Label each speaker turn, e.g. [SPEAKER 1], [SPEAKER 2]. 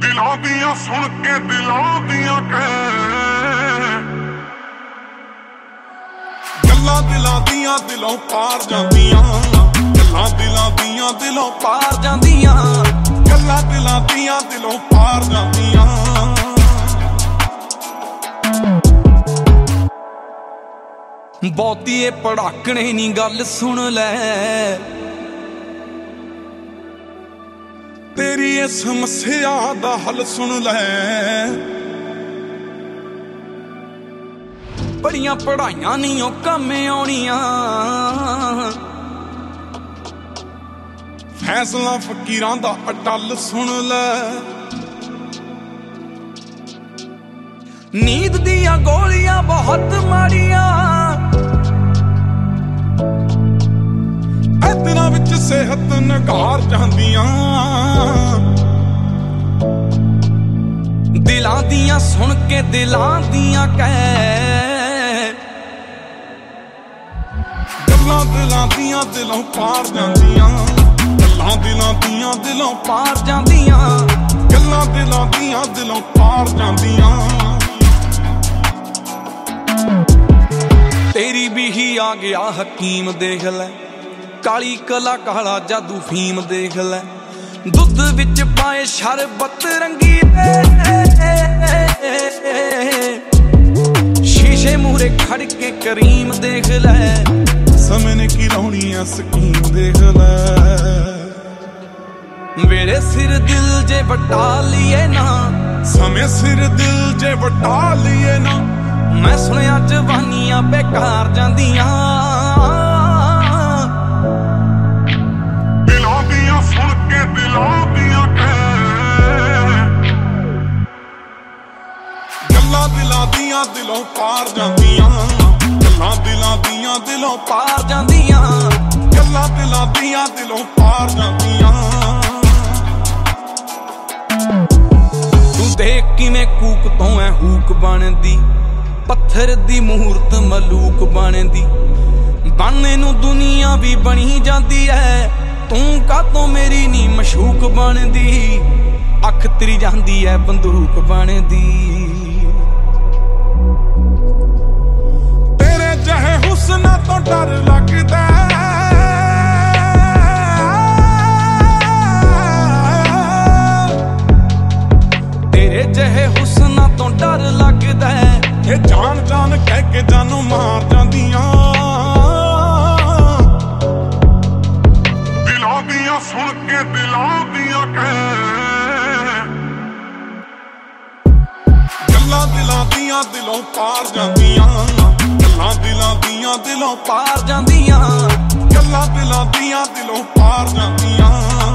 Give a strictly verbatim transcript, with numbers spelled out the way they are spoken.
[SPEAKER 1] ਦਿਲਾਂ ਦੀਆਂ ਸੁਣ ਕੇ ਦਿਲਾਂ ਦੀਆਂ ਕਹਿ ਗੱਲਾਂ ਦਿਲਾਂ ਦੀਆਂ ਦਿਲੋਂ ਪਾਰ ਜਾਂਦੀਆਂ ਗੱਲਾਂ ਦਿਲਾਂ ਦੀਆਂ ਦਿਲੋਂ ਪਾਰ ਜਾਂਦੀਆਂ ਗੱਲਾਂ ਦਿਲਾਂ ਦੀਆਂ ਦਿਲੋਂ ਪਾਰ ਜਾਂਦੀਆਂ
[SPEAKER 2] ਬਹੁਤੀ ਏ ਪੜਾਕਣੇ ਨੀ ਗੱਲ ਸੁਣ ਲੈ
[SPEAKER 1] ਤੇਰੀ ਇਹ ਸਮੱਸਿਆ ਦਾ ਹੱਲ ਸੁਣ ਲੈ
[SPEAKER 2] ਬੜੀਆਂ ਪੜਾਈਆਂ ਨੀ ਉਹ ਕੰਮ ਆਉਣੀਆਂ
[SPEAKER 1] ਫੈਸਲਾ ਫਕੀਰਾਂ ਦਾ ਅਟੱਲ ਸੁਣ ਲੈ
[SPEAKER 2] ਨੀਂਦ ਦੀਆਂ ਗੋਲੀਆਂ ਬਹੁਤ ਮਾੜੀਆਂ
[SPEAKER 1] ਦਿਨਾਂ ਵਿੱਚ ਸਿਹਤ ਨਗਾਰ ਜਾਂਦੀਆਂ
[SPEAKER 2] ਦਿਲਾਂ ਦੀਆਂ ਸੁਣ ਕੇ ਦਿਲਾਂ ਦੀਆਂ ਕਹਿ
[SPEAKER 1] ਗੱਲਾਂ ਦਿਲਾਂ ਦੀਆਂ ਦਿਲੋਂ ਪਾਰ ਜਾਂਦੀਆਂ ਗੱਲਾਂ ਦਿਲਾਂ ਦੀਆਂ ਦਿਲੋਂ
[SPEAKER 2] ਪਾਰ ਜਾਂਦੀਆਂ
[SPEAKER 1] ਗੱਲਾਂ ਦਿਲਾਂ ਦੀਆਂ ਦਿਲੋਂ ਪਾਰ ਜਾਂਦੀਆਂ
[SPEAKER 2] ਤੇਰੀ ਵੀ ਹੀ ਆ ਗਿਆ ਹਕੀਮ ਦੇਖ ਲੈ ਕਾਲੀ ਕਲਾ ਕਾਲਾ ਜਾਦੂ ਫੀਮ ਦੇਖ ਲੈ ਦੁੱਧ ਵਿੱਚ ਪਾਏ ਸ਼ਰਬਤ ਰੰਗੀ ਸ਼ੀਸ਼ੇ ਮੂਹਰੇ ਖੜ ਕੇ ਕਰੀਮ ਦੇਖ ਲੈ
[SPEAKER 1] ਸਮੇਂ ਨੇ ਕੀ ਲਾਉਣੀ ਆ ਸਕੀਮ ਦੇਖ ਲੈ
[SPEAKER 2] ਵੇਲੇ ਸਿਰ ਦਿਲ ਜੇ ਵਟਾ ਲਈਏ ਨਾ
[SPEAKER 1] ਸਮੇਂ ਸਿਰ ਦਿਲ ਜੇ ਵਟਾ ਲਈਏ ਨਾ
[SPEAKER 2] ਮੈਂ ਸੁਣਿਆ ਜਵਾਨੀਆਂ ਬੇਕਾਰ ਜਾਂਦੀਆਂ
[SPEAKER 1] ਦਿਲਾਂ ਦੀਆਂ ਸੁਣ ਕੇ ਦਿਲਾਂ ਦੀਆਂ ਕਹਿ ਗੱਲਾਂ ਦਿਲਾਂ ਦੀਆਂ ਦਿਲੋਂ ਪਾਰ ਜਾਂਦੀਆਂ ਗੱਲਾਂ ਦਿਲਾਂ ਦੀਆਂ ਦਿਲੋਂ
[SPEAKER 2] ਪਾਰ ਜਾਂਦੀਆਂ
[SPEAKER 1] ਗੱਲਾਂ ਦਿਲਾਂ ਦੀਆਂ ਦਿਲੋਂ ਪਾਰ ਜਾਂਦੀਆਂ
[SPEAKER 2] ਤੂੰ ਦੇਖ ਕਿਵੇਂ ਕੂਕ ਤੋਂ ਐ ਹੂਕ ਬਣਦੀ ਪੱਥਰ ਦੀ ਮੂਰਤ ਮਲੂਕ ਬਣਦੀ ਬਾਨੇ ਨੂੰ ਦੁਨੀਆ ਵੀ ਬਣੀ ਜਾਂਦੀ ਐ ਤੂੰ ਕਾਤੋਂ ਮੇਰੀ ਨੀ ਮਸ਼ੂਕ ਬਣਦੀ ਅੱਖ ਤੇਰੀ ਜਾਂਦੀ ਐ ਬੰਦੂਕ ਬਣਦੀ
[SPEAKER 1] ਤੇਰੇ ਜਿਹੇ ਹੁਸਨਾਂ ਤੋਂ ਡਰ ਲੱਗਦਾ
[SPEAKER 2] ਤੇਰੇ ਜਿਹੇ ਹੁਸਨਾਂ ਤੋਂ ਡਰ ਲੱਗਦਾ
[SPEAKER 1] ਇਹ ਜਾਨ ਜਾਨ ਕਹਿ ਕੇ ਜਾਨੋਂ ਮਾਰ ਜਾਂਦੀਆਂ ਦਿਲਾਂ ਦੀਆਂ ਸੁਣ ਕੇ ਦਿਲਾਂ ਦੀਆਂ ਕਹਿ ਗੱਲਾਂ ਦਿਲਾਂ ਦੀਆਂ ਦਿਲੋਂ ਪਾਰ ਜਾਂਦੀਆਂ ਗੱਲਾਂ ਦਿਲਾਂ ਦੀਆਂ ਦਿਲੋਂ
[SPEAKER 2] ਪਾਰ ਜਾਂਦੀਆਂ
[SPEAKER 1] ਗੱਲਾਂ ਦਿਲਾਂ ਦੀਆਂ ਦਿਲੋਂ ਪਾਰ ਜਾਂਦੀਆਂ